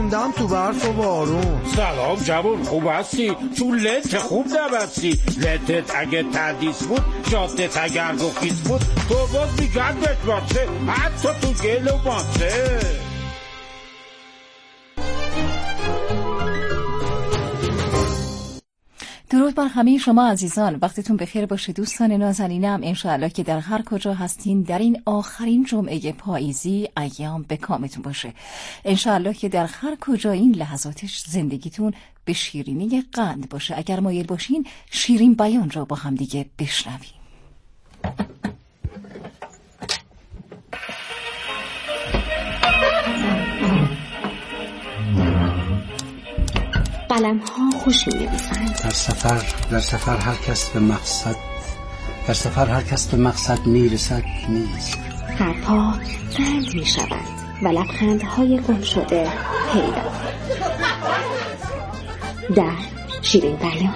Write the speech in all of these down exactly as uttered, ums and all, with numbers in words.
موندم تو برف و بارون. سلام جوون، خوب هستی؟ تو لنت خوب نبستی. لنتت اگه تردیس بود، جادت اگر گخیز بود، تو باز میگن بشماسه حتی تو گل و ماسه. درود بر همه شما عزیزان، وقتتون بخیر باشه دوستان نازنینم. انشاءالله که در هر کجا هستین در این آخرین جمعه پاییزی ایام به کامتون باشه. انشاءالله که در هر کجا این لحظاتش زندگیتون به شیرینی قند باشه. اگر مایل باشین شیرین بیان را با هم دیگه بشنویم. قلم ها خوش می نویسند. در سفر در سفر هر کس به مقصد در سفر هر کس به مقصد می رسد نیست. حرفها سنگ می شود و لبخندهای گم شده پیدا. در شیرین بیان.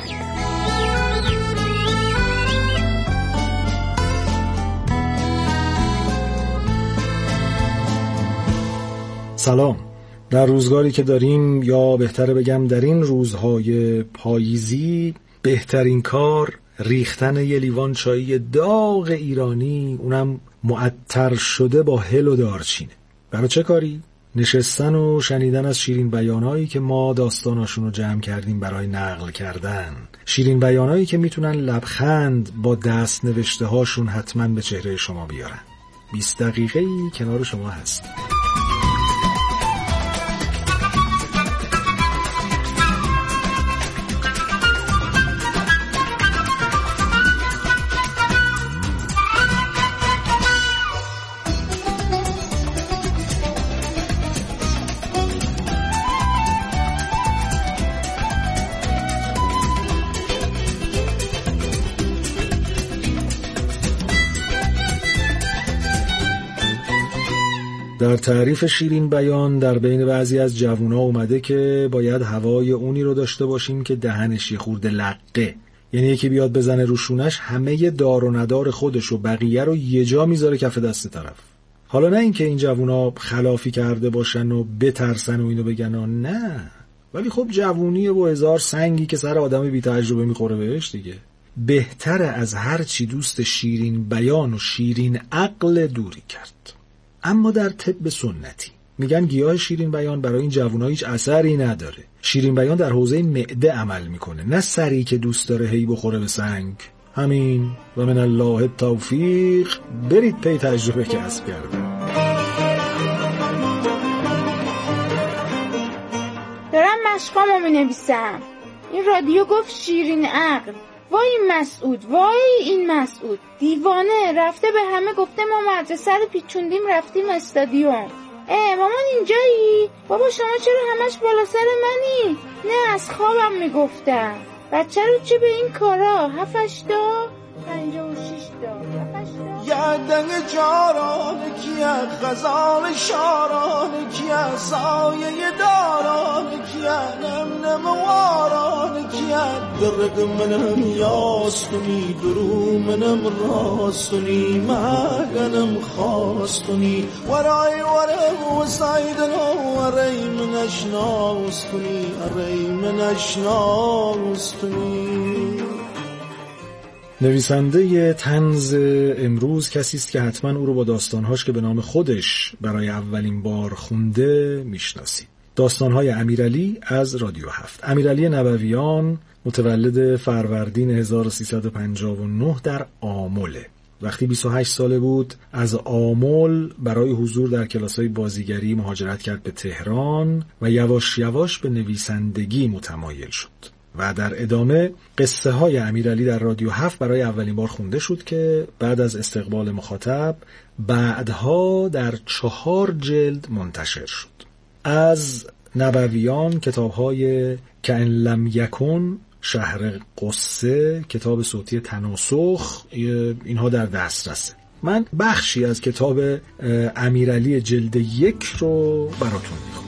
سلام. در روزگاری که داریم، یا بهتره بگم در این روزهای پاییزی، بهترین کار ریختن یه لیوان چایی داغ ایرانی، اونم معطر شده با هل و دارچینه. برای چه کاری؟ نشستن و شنیدن از شیرین بیانایی که ما داستاناشون رو جمع کردیم برای نقل کردن. شیرین بیانایی که میتونن لبخند با دست نوشته هاشون حتما به چهره شما بیارن. بیست دقیقه‌ای کنار شما هست. در تعریف شیرین بیان در بین بعضی از جوونا اومده که باید هوای اونی رو داشته باشیم که دهنش یه خورده لقه، یعنی یکی بیاد بزنه روشونش همه دار و ندار خودش و بقیه رو یه جا میذاره کف دست طرف. حالا نه اینکه این جوونا خلافی کرده باشن و بترسن و اینو بگن، نه، ولی خب جوونیه و هزار سنگی که سر آدم بی تجربه میخوره بهش دیگه. بهتره از هر چی دوست شیرین بیان و شیرین عقل دوری کرد. اما در طب سنتی میگن گیاه شیرین بیان برای این جوونا هیچ اثری نداره. شیرین بیان در حوزه معده عمل میکنه، نه سری که دوست داره هی بخوره به سنگ. همین و من الله التوفیق، برید پی تجربه کسب کردن. دارم مشقامو مینویسم. این رادیو گفت شیرین عقل. وای این مسعود، وای این مسعود دیوانه، رفته به همه گفته ما مدرسه رو پیچوندیم رفتیم استادیوم. اه مامان اینجایی؟ بابا شما چرا همش بالا سر منی؟ نه از خوابم میگفتم. بچه رو چه به این کارا؟ هفتش تا؟ پنجا و شیش تا؟ هفتش تا؟ یادن جاران کیه خزان شاران کیه سایه داران کیه نم نم واران کیه درد منم یاستونی درو منم راستونی مگنم خواستونی ورای ورم و سایدنو ورای من اشناستونی ورای من اشناستونی. نویسنده طنز امروز کسی است که حتما او رو با داستانهاش که به نام خودش برای اولین بار خونده میشناسید. داستانهای امیرعلی از رادیو هفت. امیرعلی نبویان متولد فروردین هزار و سیصد و پنجاه و نه در آمله. وقتی بیست و هشت ساله بود از آمل برای حضور در کلاس‌های بازیگری مهاجرت کرد به تهران و یواش یواش به نویسندگی متمایل شد. و در ادامه قصه های امیرعلی در رادیو هفت برای اولین بار خونده شد که بعد از استقبال مخاطب بعدها در چهار جلد منتشر شد. از نبویان کتاب‌های کأن لم یکن، شهر قصه، کتاب صوتی تناسخ، اینها در دسترسه. من بخشی از کتاب امیرعلی جلد یک رو براتون میخونم.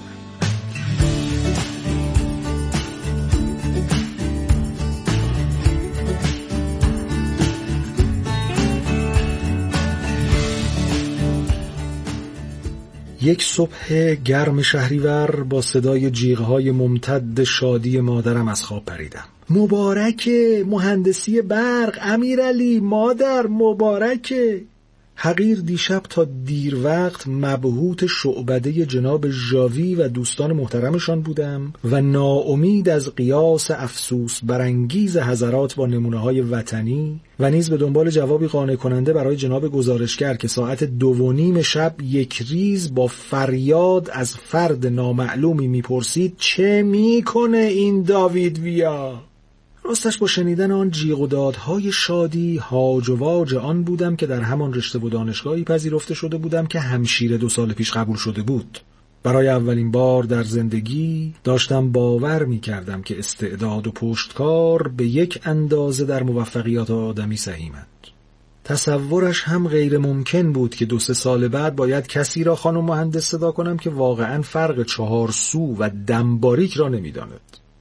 یک صبح گرم شهریور با صدای جیغ‌های ممتد شادی مادرم از خواب پریدم. مبارکه، مهندسی برق، امیرعلی، مادر مبارکه. حقیر دیشب تا دیر وقت مبهوت شعبده جناب ژاوی و دوستان محترمشان بودم و ناامید از قیاس افسوس برانگیز حضرات با نمونه‌های وطنی و نیز به دنبال جوابی قانع کننده برای جناب گزارشگر که ساعت دو و نیم شب یک ریز با فریاد از فرد نامعلومی میپرسید چه میکنه این داوید ویا؟ راستش با شنیدن آن جیغ و دادهای شادی هاج و واج آن بودم که در همان رشته و دانشگاهی پذیرفته شده بودم که همشیره دو سال پیش قبول شده بود. برای اولین بار در زندگی داشتم باور می کردم که استعداد و پشتکار به یک اندازه در موفقیات آدمی سهیمند. تصورش هم غیر ممکن بود که دو سه سال بعد باید کسی را خانم مهندس صدا کنم که واقعا فرق چهار سو و دمباریک را نمی داند.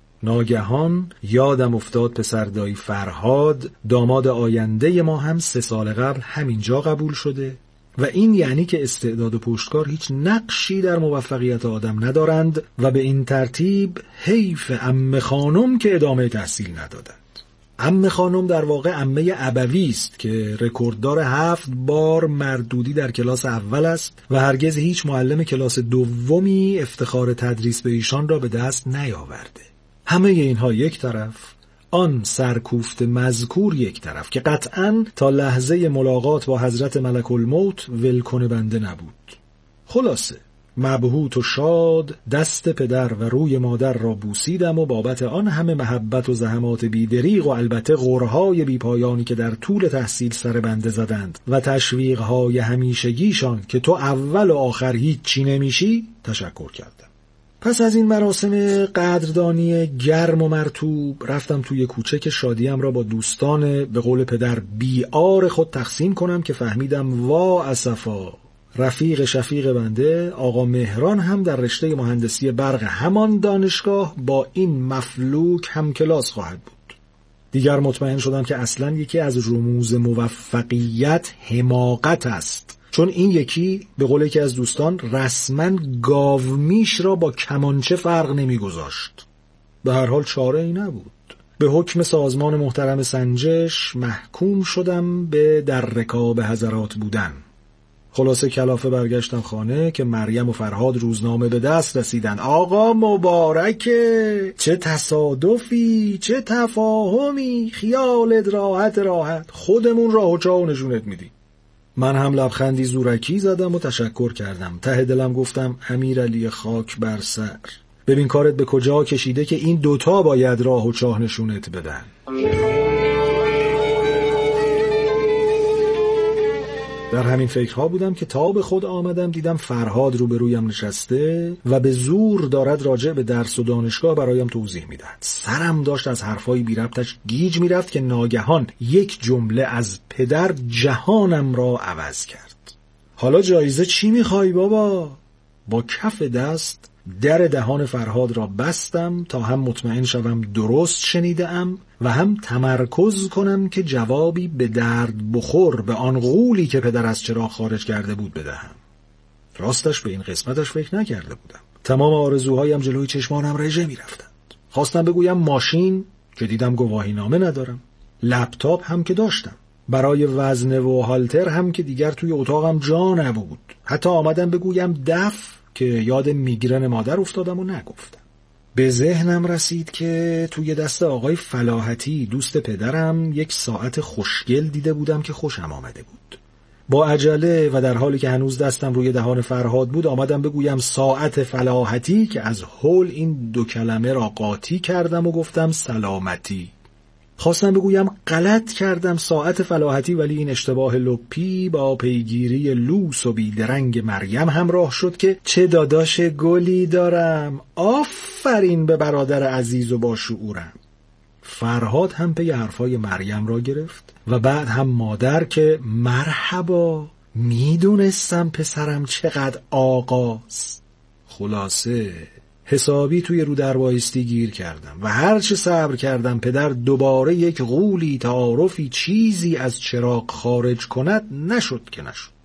ناگهان یادم افتاد پسر دایی فرهاد داماد آینده ما هم سه سال قبل همینجا قبول شده و این یعنی که استعداد و پشتکار هیچ نقشی در موفقیت آدم ندارند و به این ترتیب حیف عمه خانم که ادامه تحصیل ندادند. عمه خانم در واقع عمه ابوی است که رکورددار هفت بار مردودی در کلاس اول است و هرگز هیچ معلم کلاس دومی افتخار تدریس به ایشان را به دست نیاورده. همه اینها یک طرف، آن سرکوفت مذکور یک طرف که قطعاً تا لحظه ملاقات با حضرت ملک الموت ولکن بنده نبود. خلاصه مبهوت و شاد دست پدر و روی مادر را بوسیدم و بابت آن همه محبت و زحمات بیدریغ و البته غرهای بیپایانی که در طول تحصیل سر بنده زدند و تشویقهای همیشگیشان که تو اول و آخر هیچ چی نمیشی تشکر کردم. پس از این مراسم قدردانی گرم و مرطوب رفتم توی کوچه که شادیم را با دوستان به قول پدر بیار خود تقسیم کنم که فهمیدم وا اسفا رفیق شفیق بنده آقا مهران هم در رشته مهندسی برق همان دانشگاه با این مفلوک هم کلاس خواهد بود. دیگر مطمئن شدم که اصلا یکی از رموز موفقیت حماقت است، چون این یکی به قول یکی از دوستان رسما گاومیش را با کمانچه فرق نمیگذاشت. به هر حال چاره ای نبود. به حکم سازمان محترم سنجش محکوم شدم به در رکاب حضرات بودن. خلاصه کلافه برگشتم خانه که مریم و فرهاد روزنامه به دست رسیدن. آقا مبارکه، چه تصادفی، چه تفاهمی، خیالت راحت راحت، خودمون راه و چاه نشونت میدیم. من هم لبخندی زورکی زدم و تشکر کردم. ته دلم گفتم امیرعلی خاک بر سر، ببین کارت به کجا کشیده که این دوتا باید راه و چاه نشونت بدن. در همین فکرها بودم که تا به خود آمدم دیدم فرهاد روبرویم نشسته و به زور دارد راجع به درس و دانشگاه برایم توضیح میدهد. سرم داشت از حرفای بی ربطش گیج میرفت که ناگهان یک جمله از پدر جهانم را عوض کرد. حالا جایزه چی میخوای بابا؟ با کف دست در دهان فرهاد را بستم تا هم مطمئن شوم درست شنیدم و هم تمرکز کنم که جوابی به درد بخور به آن غولی که پدر از چراغ خارج کرده بود بدهم. راستش به این قسمتش فکر نکرده بودم. تمام آرزوهایم جلوی چشمانم رژه می رفتند. خواستم بگویم ماشین که دیدم گواهی نامه ندارم، لپتاپ هم که داشتم، برای وزنه و هالتر هم که دیگر توی اتاقم جا نبود. حتی آمدم بگویم دف که یاد میگرن مادر افتادم و نگفتم. به ذهنم رسید که توی دست آقای فلاحتی دوست پدرم یک ساعت خوشگل دیده بودم که خوشم آمده بود. با عجله و در حالی که هنوز دستم روی دهان فرهاد بود آمدم بگویم ساعت فلاحتی که از هول این دو کلمه را قاطی کردم و گفتم سلامتی. خواستم بگویم غلط کردم ساعت فلاحتی، ولی این اشتباه لپی با پیگیری لوس و بیدرنگ مریم همراه شد که چه داداش گلی دارم، آفرین به برادر عزیز و با شعورم. فرهاد هم پی حرفای مریم را گرفت و بعد هم مادر که مرحبا، میدونستم پسرم چقدر آقاست. خلاصه حسابی توی رو در وایستی گیر کردم و هر چه صبر کردم پدر دوباره یک غولی تعارفی چیزی از چراغ خارج کند نشد که نشد.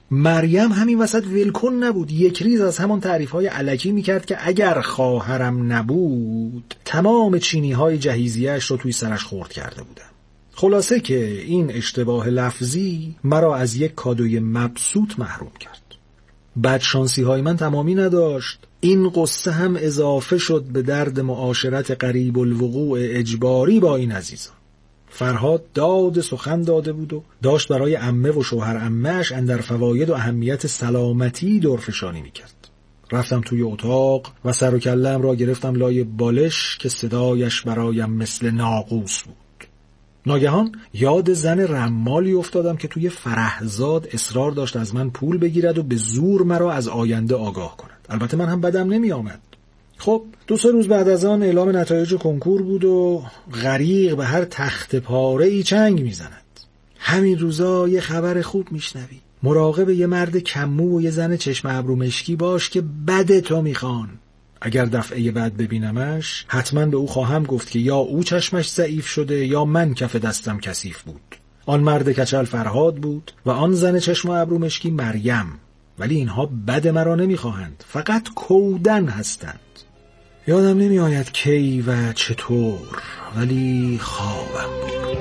مریم همین وسط ولکن نبود، یک ریز از همان تعریف‌های الکی میکرد که اگر خواهرم نبود تمام چینی‌های جهیزیه‌اش رو توی سرش خورد کرده بودم. خلاصه که این اشتباه لفظی مرا از یک کادوی مبسوط محروم کرد. بدشانسی‌های من تمامی نداشت، این قصه هم اضافه شد به درد معاشرت قریب الوقوع اجباری با این عزیزان. فرهاد داد سخن داده بود و داشت برای عمه و شوهر عمه‌اش اندر فواید و اهمیت سلامتی دورفشانی میکرد. رفتم توی اتاق و سر و کله‌ام را گرفتم لای بالش که صدایش برایم مثل ناقوس بود. ناگهان یاد زن رمالی افتادم که توی فرهزاد اصرار داشت از من پول بگیرد و به زور مرا از آینده آگاه کند. البته من هم بدم نمی آمد. خب دو سه روز بعد از آن اعلام نتایج کنکور بود و غریق به هر تخت پاره ای چنگ می زند. همین روزا یه خبر خوب می شنوی. مراقب یه مرد کمو و یه زن چشم ابرو مشکی باش که بد تو می خوان. اگر دفعه بعد ببینمش حتما به او خواهم گفت که یا او چشمش ضعیف شده یا من کف دستم کثیف بود. آن مرد کچل فرهاد بود و آن زن چشم و ابرو مشکی مریم، ولی اینها بد مرا نمیخواهند، فقط کودن هستند. یادم نمی آید کی و چطور، ولی خوابم بود.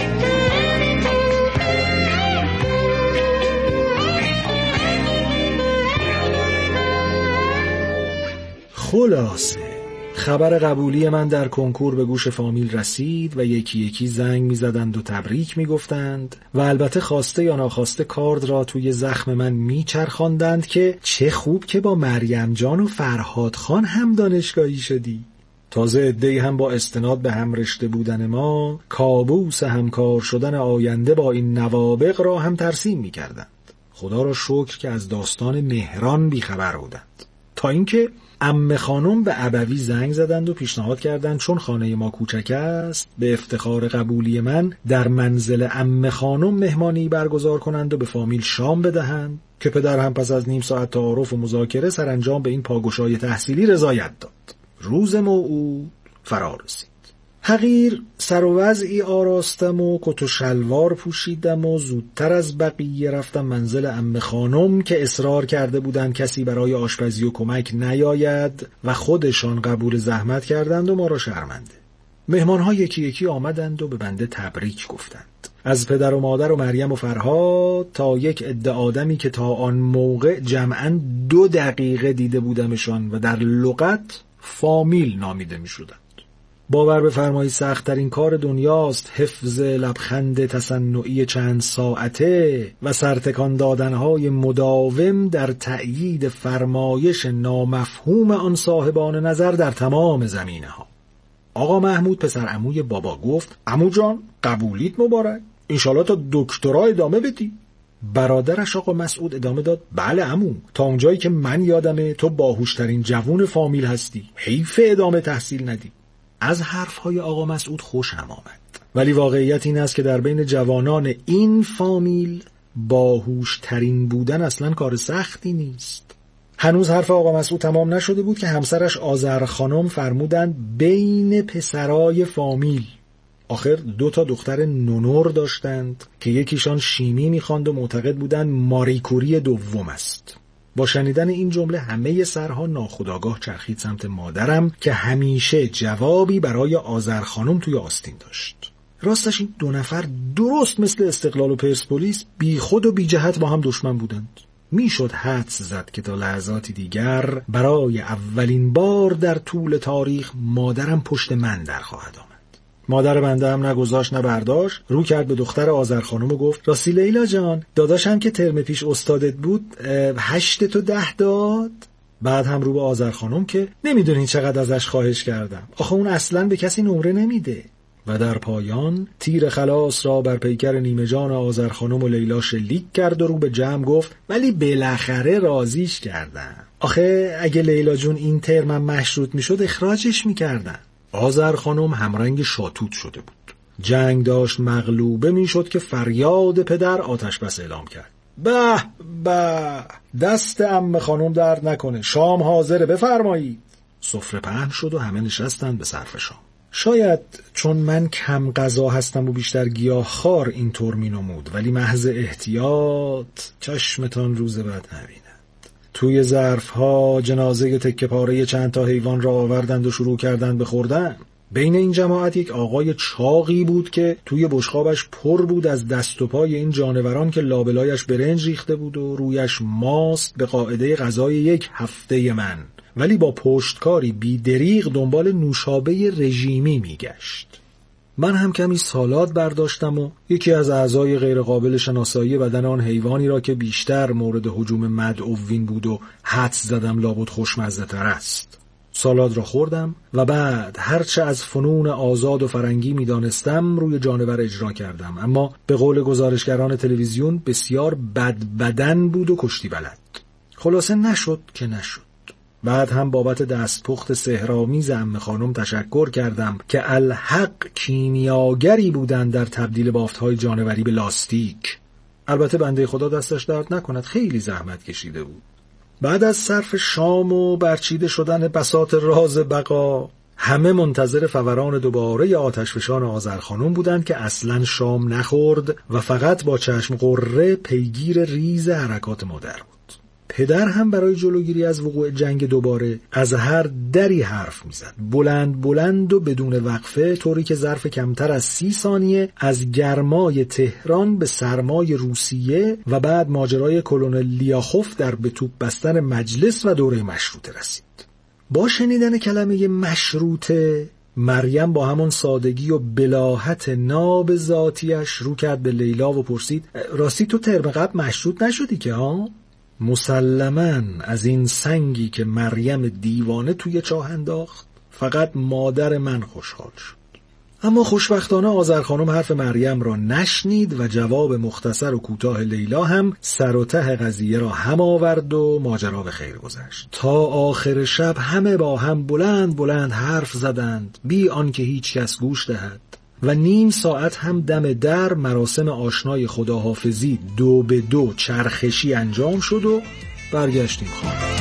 خلاصه خبر قبولی من در کنکور به گوش فامیل رسید و یکی یکی زنگ می زدند و تبریک می گفتند و البته خواسته یا ناخواسته کارد را توی زخم من می چرخاندند که چه خوب که با مریم جان و فرهاد خان هم دانشگاهی شدی. تازه عده‌ای هم با استناد به هم رشته بودن ما کابوس همکار شدن آینده با این نوابغ را هم ترسیم می کردند. خدا را شکر که از داستان مهران بیخبر بودند. تا اینکه عمه خانم به ابوی زنگ زدند و پیشنهاد کردند چون خانه ما کوچک است به افتخار قبولی من در منزل عمه خانم مهمانی برگزار کنند و به فامیل شام بدهند که پدر هم پس از نیم ساعت تعارف و مذاکره سرانجام به این پاگشای تحصیلی رضایت داد. روز موعود فرا رسید. حقیر سر و وضعی آراستم و کت و شلوار پوشیدم و زودتر از بقیه رفتم منزل عمه خانم که اصرار کرده بودند کسی برای آشپزی و کمک نیاید و خودشان قبول زحمت کردند و ما را شرمنده. مهمان‌ها یکی یکی آمدند و به بنده تبریک گفتند. از پدر و مادر و مریم و فرهاد تا یک عده آدمی که تا آن موقع جمعاً دو دقیقه دیده بودمشان و در لغت فامیل نامیده می‌شدند. باور بفرمایید سخت‌ترین کار دنیاست حفظ لبخند تصنعی چند ساعته و سرتکان دادنهای مداوم در تأیید فرمایش نامفهوم آن صاحبان نظر در تمام زمینه‌ها. آقا محمود پسر عموی بابا گفت عمو جان قبولیت مبارک، انشالله تا دکترا ادامه بدی. برادرش آقا مسعود ادامه داد بله عمو، تا اونجایی که من یادمه تو باهوشترین جوون فامیل هستی، حیف ادامه تحصیل ندی. از حرفهای آقا مسعود خوشم آمد، ولی واقعیت این است که در بین جوانان این فامیل باهوشترین بودن اصلا کار سختی نیست. هنوز حرف آقا مسعود تمام نشده بود که همسرش آذر خانم فرمودند بین پسرای فامیل. آخر دو تا دختر نونور داشتند که یکیشان شیمی میخواند و معتقد بودند ماری کوری دوم است. با شنیدن این جمله همه سرها ناخودآگاه چرخید سمت مادرم که همیشه جوابی برای آذر خانم توی آستین داشت. راستش این دو نفر درست مثل استقلال و پرسپولیس بی خود و بی جهت با هم دشمن بودند. میشد حدس زد که تا لحظاتی دیگر برای اولین بار در طول تاریخ مادرم پشت من در خواهد آمد. مادر بنده هم نگذاشت نه برداشت، رو کرد به دختر آذر خانم و گفت راستی لیلا جان داداشم که ترم پیش استادت بود هشت تو ده داد؟ بعد هم رو به آذر خانم که نمیدونین چقدر ازش خواهش کردم، آخه اون اصلاً به کسی نمره نمیده. و در پایان تیر خلاص را بر پیکر نیمه جان آذر خانم و لیلا شلیک کرد و رو به جمع گفت ولی بالاخره راضیش کردم. آخه اگه لیلا جون این ترمم مشروط میشد اخراجش میکردن. آذر خانم همرنگ شاتوت شده بود. جنگ داشت مغلوبه میشد که فریاد پدر آتش بس اعلام کرد. به به دست عمه خانم درد نکنه، شام حاضره بفرمایید. سفره پهن شد و همه نشستند به صرف شام. شاید چون من کم غذا هستم و بیشتر گیاهخوار اینطور می نمود، ولی محض احتیاط چشمتان روز بعد نبیند. توی ظرف‌ها جنازه تکه پاره چند تا حیوان را آوردند و شروع کردند به خوردن. بین این جماعت یک آقای چاقی بود که توی بشقابش پر بود از دست و پای این جانوران که لابلایش برنج ریخته بود و رویش ماست به قاعده غذای یک هفته من، ولی با پشتکاری بی دریغ دنبال نوشابه رژیمی میگشت. من هم کمی سالاد برداشتم و یکی از اعضای غیرقابل شناسایی بدن آن حیوانی را که بیشتر مورد هجوم مدعوین بود و حدس زدم لابد خوشمزه تر است. سالاد را خوردم و بعد هرچه از فنون آزاد و فرنگی می دانستم روی جانور اجرا کردم، اما به قول گزارشگران تلویزیون بسیار بد بدن بود و کشتی بلد. خلاصه نشد که نشد. بعد هم بابت دستپخت سحرآمیز عمه خانم تشکر کردم که الحق کیمیاگری بودند در تبدیل بافت‌های جانوری به لاستیک. البته بنده خدا دستش درد نکند، خیلی زحمت کشیده بود. بعد از صرف شام و برچیده شدن بساط راز بقا، همه منتظر فوران دوباره آتشفشان آذرخانم بودند که اصلاً شام نخورد و فقط با چشم قره پیگیر ریز حرکات مادر بود. پدر هم برای جلوگیری از وقوع جنگ دوباره از هر دری حرف میزد، بلند بلند و بدون وقفه، طوری که ظرف کمتر از سی ثانیه از گرمای تهران به سرمای روسیه و بعد ماجرای کلونل لیاخوف در به توپ بستن مجلس و دوره مشروطه رسید. با شنیدن کلمه مشروطه، مریم با همون سادگی و بلاهت ناب ذاتیش رو کرد به لیلا و پرسید: راستی تو ترم قبل مشروط نشدی که ها؟ مسلماً از این سنگی که مریم دیوانه توی چاه انداخت فقط مادر من خوشحال شد. اما خوشبختانه آذرخانم حرف مریم را نشنید و جواب مختصر و کوتاه لیلا هم سر و ته قضیه را هم آورد و ماجرا به خیر گذشت. تا آخر شب همه با هم بلند بلند حرف زدند بی آنکه هیچ کس گوش دهد و نیم ساعت هم دم در مراسم آشنای خداحافظی دو به دو چرخشی انجام شد و برگشتیم خانه.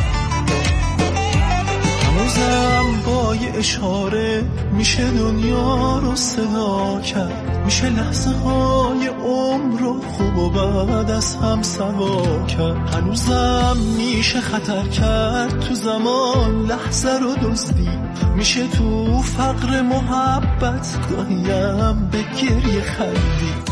هنوزم با یه اشاره میشه دنیا رو صدا کرد، میشه لحظه های عمر رو خوب و بد از هم سوا کرد. هنوزم میشه خطر کرد تو زمان لحظه رو دزدید، میشه تو فقر محبت گاهیم به گریه خندید.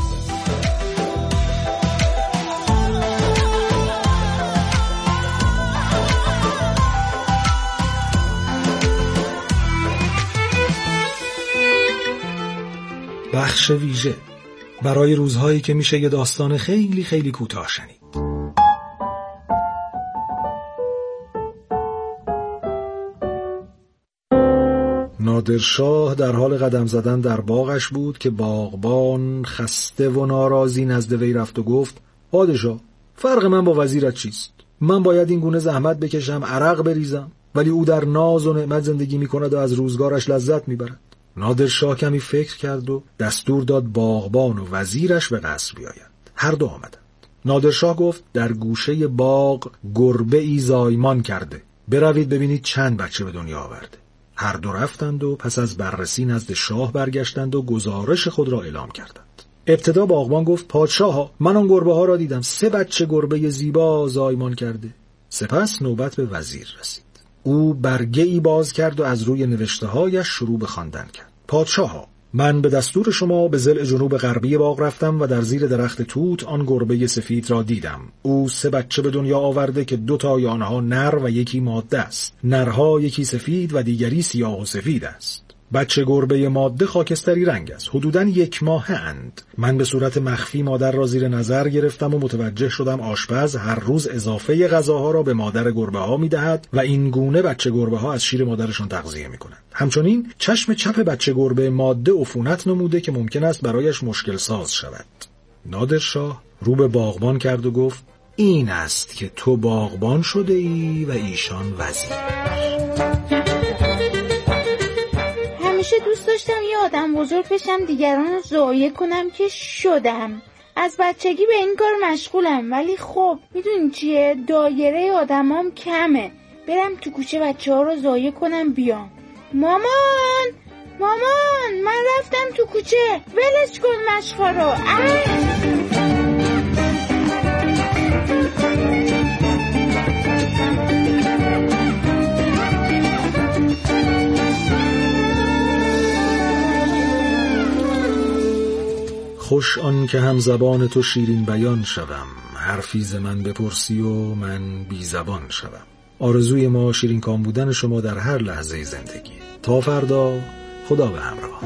بخش ویژه برای روزهایی که میشه یه داستان خیلی خیلی کوتاه شنید. نادرشاه در حال قدم زدن در باغش بود که باغبان خسته و ناراضی نزد وی رفت و گفت: پادشاه، فرق من با وزیرت چیست؟ من باید این گونه زحمت بکشم، عرق بریزم، ولی او در ناز و نعمت زندگی میکند و از روزگارش لذت میبرد. نادرشاه کمی فکر کرد و دستور داد باغبان و وزیرش به قصر بیایند. هر دو آمدند. نادرشاه گفت: در گوشه باغ گربه ای زایمان کرده، بروید ببینید چند بچه به دنیا آورده. هر دو رفتند و پس از بررسی نزد شاه برگشتند و گزارش خود را اعلام کردند. ابتدا باغبان گفت: پادشاه، من آن گربه ها را دیدم، سه بچه گربه زیبا زایمان کرده. سپس نوبت به وزیر رسید. او برگه ای باز کرد و از روی نوشته هایش شروع به خواندن کرد. پادشاه، من به دستور شما به ضلع جنوب غربی باغ رفتم و در زیر درخت توت آن گربه سفید را دیدم. او سه بچه به دنیا آورده که دو تای آنها نر و یکی ماده است. نرها یکی سفید و دیگری سیاه و سفید است. بچه گربه ماده خاکستری رنگ است. حدوداً یک ماهه اند. من به صورت مخفی مادر را زیر نظر گرفتم و متوجه شدم آشپز هر روز اضافه غذاها را به مادر گربه ها می دهد و این گونه بچه گربه ها از شیر مادرشان تغذیه می کنند. همچنین چشم چپ بچه گربه ماده عفونت نموده که ممکن است برایش مشکل ساز شود. نادرشاه رو به باغبان کرد و گفت: این است که تو باغبان شده ای و ایشان وزیر. همیشه دوست داشتم یه آدم بزرگ بشم، دیگران رو ضایع کنم که شدم. از بچگی به این کار مشغولم، ولی خب میدونی چیه؟ دایره آدمام کمه. برم تو کوچه بچه ها رو ضایع کنم بیام. مامان، مامان من رفتم تو کوچه، ولش کن مشقا رو. خوش آن که هم زبان تو شیرین بیان شوم، حرفی ز من بپرسی و من بی زبان شوم. آرزوی ما شیرین کام بودن شما در هر لحظه زندگی. تا فردا، خدا به همراه.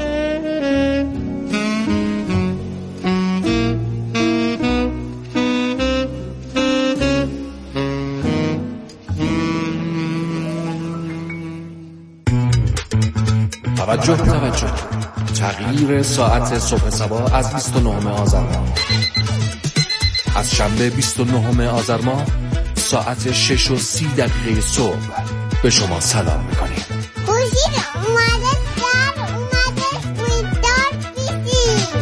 توجه توجه تغییر ساعت صبح صبا از بیست و نهم آذر ماه. از شنبه بیست و نهم آذر ماه ساعت شش و سی دقیقه صبح به شما سلام میکنیم. خورشید اومده، در اومده، بیدار بیدی.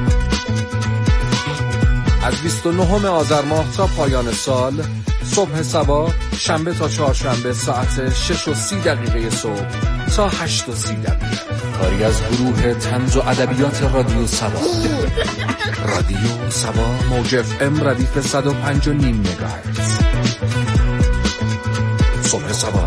از بیست و نهم آذر ماه تا پایان سال، صبح صبا شنبه تا چهارشنبه ساعت شش و سی دقیقه صبح تا هشت و سی دقیقه. کاری از گروه طنز و ادبیات رادیو صبا. رادیو صبا موج اف ام ردیف صد و پنج و نیم مگاهرتز. صبح صبا.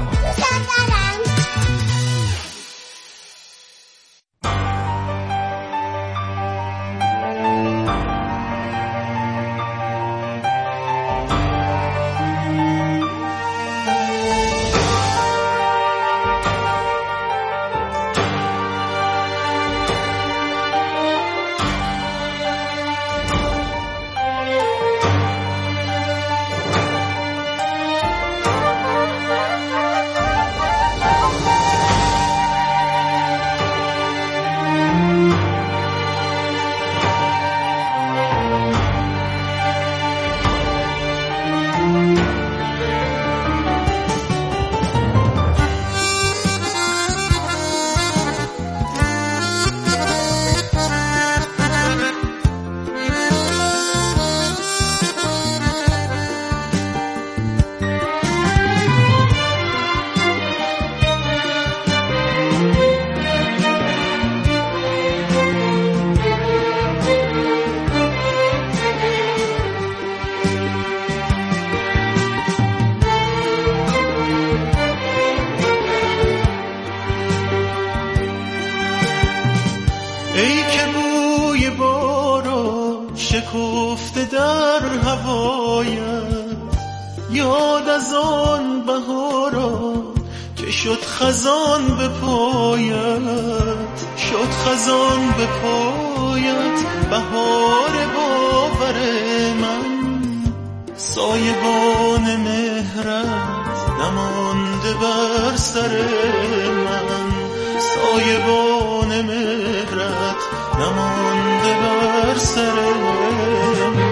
ای که بوی باران شکفته در هوایت، یاد از آن بهاران که شد خزان به پایت، شد خزان به پایت. بهار باور من، سایبان مهرت نمانده بر سر من، سایبان مهرت نمانده بر سر من.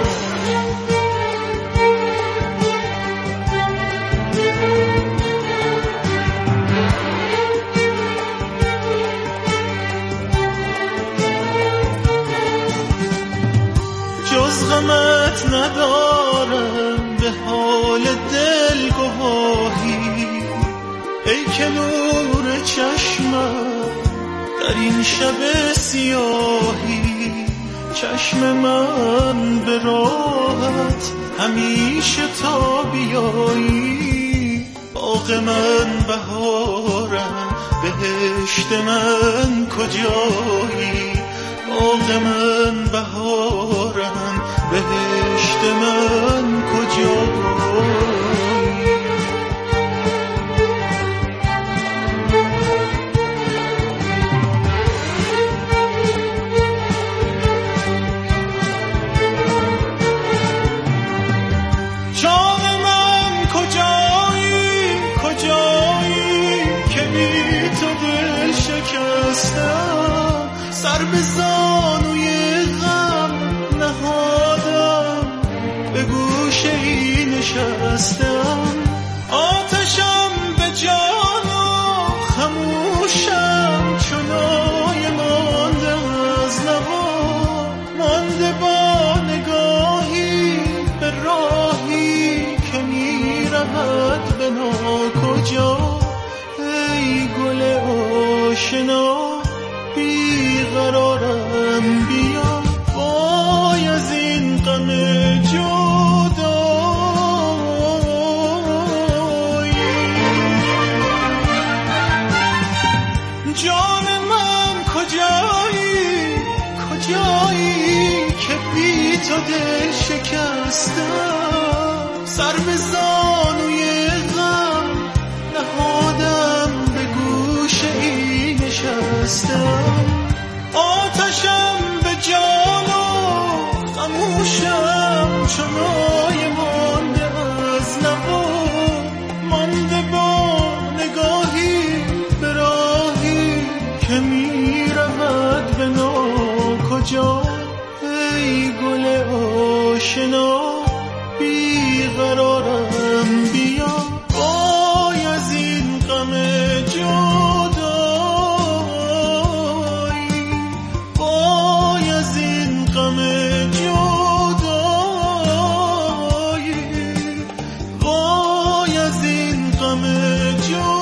جز غمت ندارم به حال دل گواهی، ای که نور چشمم در این شب سیاهی. چشم من به راحت همیشه تا بیایی، باغ من بهارم بهشت من کجایی، باغ من بهارم بهشت من کجایی. سر به زانوی غم نهادم، به گوشه نشستم. آتشم به جان و خموشم، چنای مانده از نوا، مانده با نگاهی به راهی که می رود به ناکجا. ای گل آشنا جان من کجایی کجایی که بی تو دل شکستم سر به زانوی غم نهادم به گوشه ای نشستم آتشم به جان و خموشم چنای مانده از نوا مانده با نگاهی به راهی که می رود به ناکجا ای گل آشنا بیقرارم بیا وای از این غم جدایی وای از این غم جدایی وای از این غم جدایی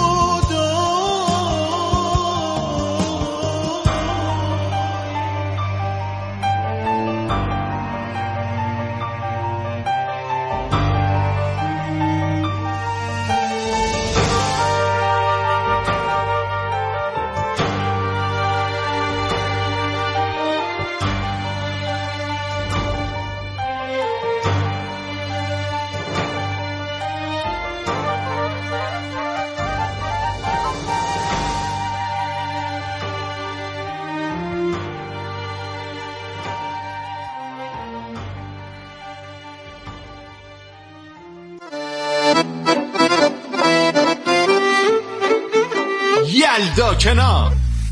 یلدا کنار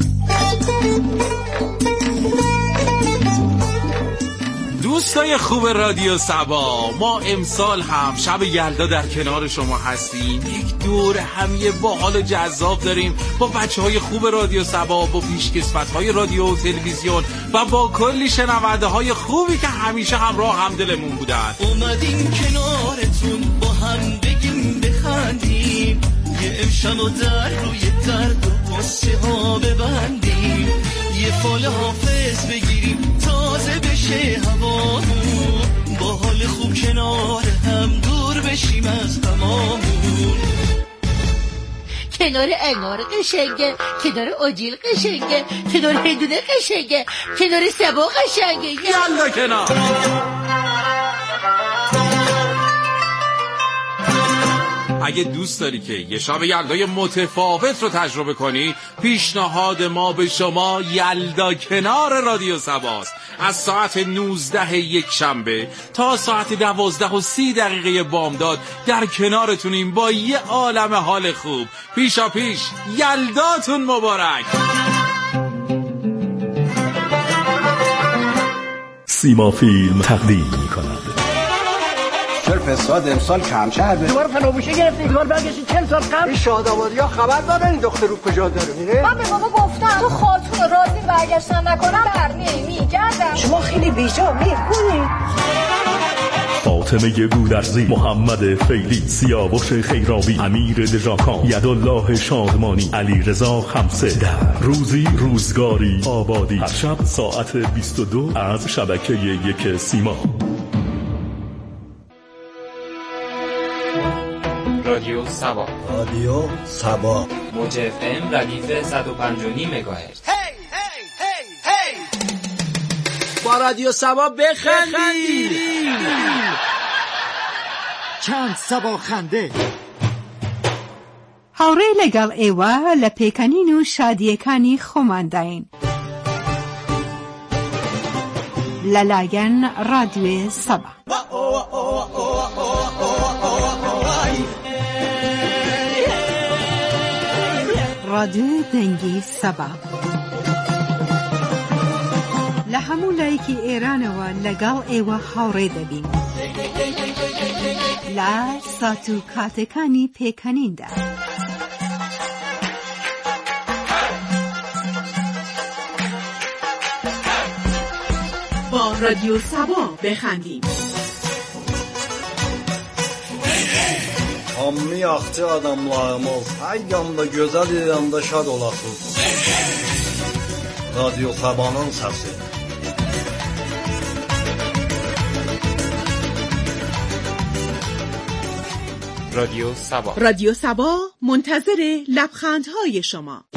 دوستای خوب رادیو صبا، ما امسال هم شب یلدا در کنار شما هستیم. یک دور همی باحال و جذاب داریم با بچه های خوب رادیو صبا، با پیشکسوت های رادیو و تلویزیون و با کلی شنونده های خوبی که همیشه همراه همدلمون بودن. اومدیم کنارتون با هم بگیم بخندیم یه امشب و در روی درد و قصه ها ببندیم یه فال حافظ بگیریم تازه بشه هوامون با حال خوب کنار هم دور بشیم از همامون کنار انار قشنگه کنار آجیل قشنگه کنار هندونه قشنگه کنار سبا قشنگه یلا کنار اگه دوست داری که یه شب یلدای متفاوت رو تجربه کنی، پیشنهاد ما به شما یلدا کنار رادیو صباست. از ساعت نوزده یک شنبه تا ساعت دوازده و سی دقیقه بامداد در کنارتونیم با یه عالم حال خوب. پیشا پیش یلداتون مبارک. سیما فیلم تقدیم می‌کند. فساد امسال کم کرده. دوباره فناوشه گرفتی، دوباره برگشتی چند سال قبل. این شادآبادی‌ها خبر دارن این دختر رو کجا داره میره؟ من به بابا گفتم تو خالتون رو راضی برگشتن نکنم در نمیگردم. شما خیلی بیجا میکنی. فاطمه گودرزی، محمد فیلی، سیاوش خیرابی، امیر دژاکان، یدالله شادمانی، علی رضا خمسه در روزی روزگاری آبادی، هر شب ساعت بیست و دو از شبکه یک سیما. رادیو صبا رادیو صبا موج اف ام ردیف صد و پنج و نیم مگاهرتز. با رادیو صبا بخندید. چند صبا خنده هاوڕێ لەگەڵ ئێوە لە پێکەنین و شادیەکانی خۆمانداین لەلایەن ڕادیۆی سەبا. ڕادیۆی دەنگی سەبا لە هەموو لایەکی ئێرانەوە لەگەڵ ئێوە هاوڕێ دەبین لە سات و کاتەکانی پێکەنیندا. با رادیو صبا بخندیم. Hammi yaxçı adamlarımız hər yanda gözəl yanda şad olasınız. Radyo Sabanın səsi. رادیو صبا رادیو صبا منتظر لبخندهای شما.